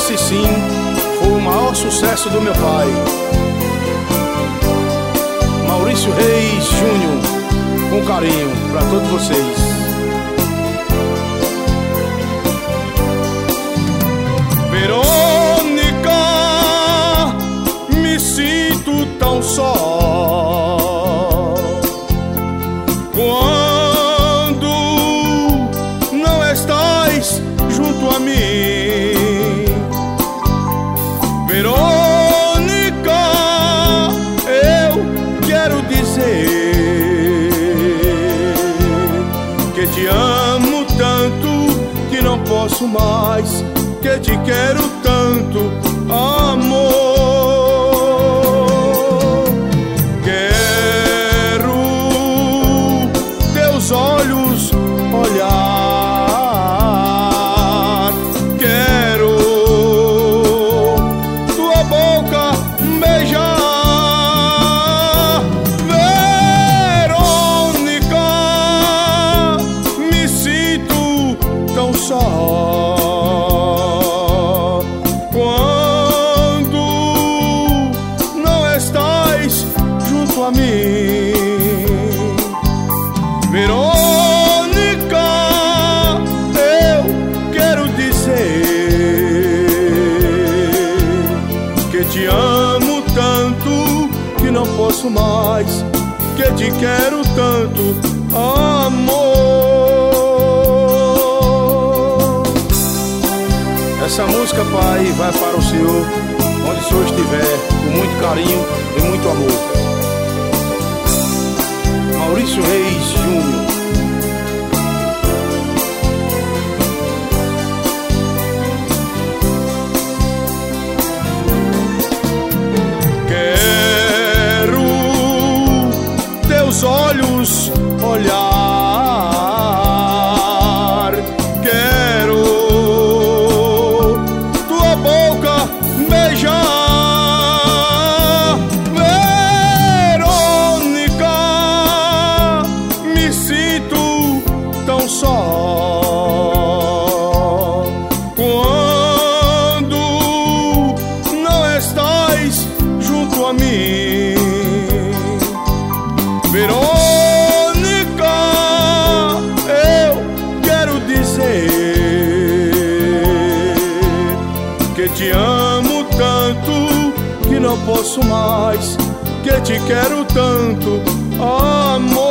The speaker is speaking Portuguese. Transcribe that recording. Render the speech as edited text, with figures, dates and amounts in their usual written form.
Esse sim foi o maior sucesso do meu pai, Maurício Reis Júnior, com carinho para todos vocês. Verônica, me sinto tão só quando não estás junto a mim. Verônica, eu quero dizer que te amo tanto que não posso mais, que te quero tanto, amor. Quero teus olhos olhar, quero tua boca beijar. Verônica, me sinto tão só quando não estás junto a mim. Verônica, eu quero dizer que te amo tanto que não posso mais, que te quero tanto, amor. Essa música, Pai, vai para o Senhor, onde o Senhor estiver, com muito carinho e muito amor. Maurício Reis Júnior. Quero teus olhos olhar, quero tua boca beijar. Verônica, me sinto tão só quando não estás junto a mim. Verônica, eu quero dizer que te amo tanto que não posso mais, que te quero tanto, amor.